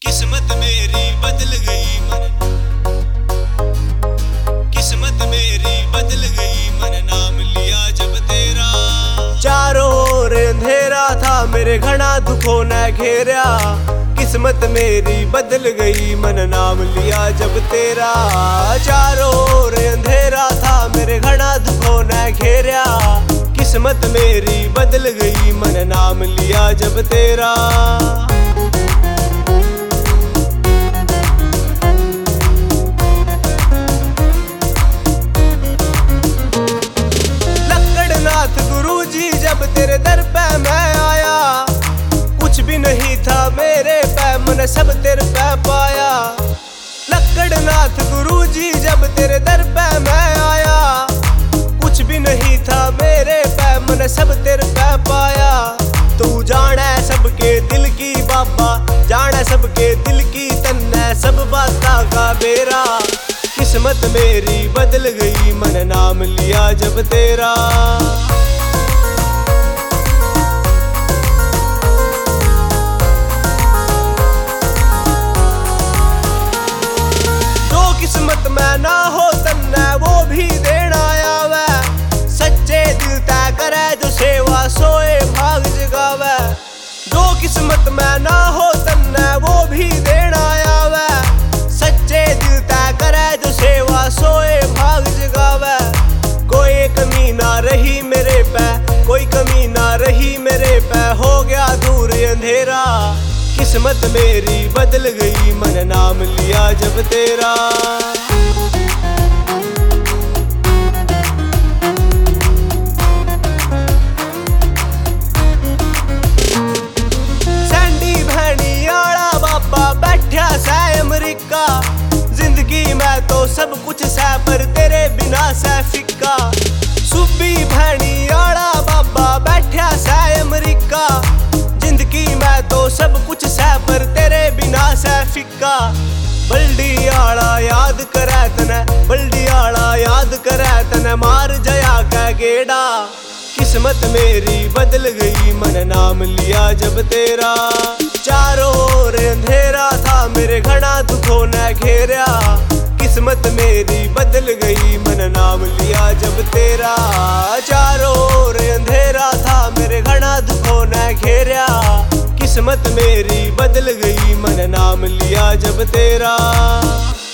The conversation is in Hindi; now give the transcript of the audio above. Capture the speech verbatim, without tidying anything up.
किस्मत मेरी बदल गई मन किस्मत मेरी बदल गई मन नाम लिया जब तेरा। चारों ओर अंधेरा था मेरे घना दुखों ने घेरा, किस्मत मेरी बदल गई मन नाम लिया जब तेरा। चारों ओर अंधेरा था मेरे घना दुखों ने घेरा, किस्मत मेरी बदल गई मन नाम लिया जब तेरा। लक्कड़नाथ गुरुजी जब तेरे दर पे मैं आया, कुछ भी नहीं था मेरे पे मैंने सब तेरे पे पाया। लक्कड़नाथ गुरुजी जब तेरे दर पे मैं आया, कुछ भी नहीं था मेरे पे मैंने सब तेरे पे पाया। तू जाने सबके दिल की बाबा, जाने सबके दिल की तन्ने सब बाता का बेरा, किस्मत मेरी बदल गई मन नाम लिया जब तेरा। जो किस्मत में ना हो तन्ने वो भी देना आवे, सच्चे दिल तय करे जो सेवा सोए भाग जगावे। जो किस्मत में ना हो तन्ने वो भी देना आवे, सच्चे दिल तय करे जो सेवा सोए भाग जगावे। कोई कमी ना रही मेरे पे, कोई कमी ना रही मेरे पे, हो गया दूर अंधेरा, किस्मत मेरी बदल गई मन नाम लिया जब तेरा। सैंडी भैनी आला बाबा बैठा सै अमरीका, जिंदगी में तो सब कुछ सै पर तेरे बिना सै फिक्का। सुबी भैनी आला बाबा बैठा सै अमरीका, जिंदगी में तो सब कुछ सै पर तेरे बिना सै फिक्का। बल्डी आला याद करे तने, बल्डी आला याद करे तने, मार जया कै गेड़ा, किस्मत मेरी बदल गई मन नाम लिया जब तेरा। चारों ओर अंधेरा था मेरे घना दुखों ने घेरा, किस्मत मेरी बदल गई मन नाम लिया जब तेरा। चारों ओर अंधेरा था मेरे घना दुखों ने घेरा, किस्मत मेरी बदल गई मन नाम लिया जब तेरा।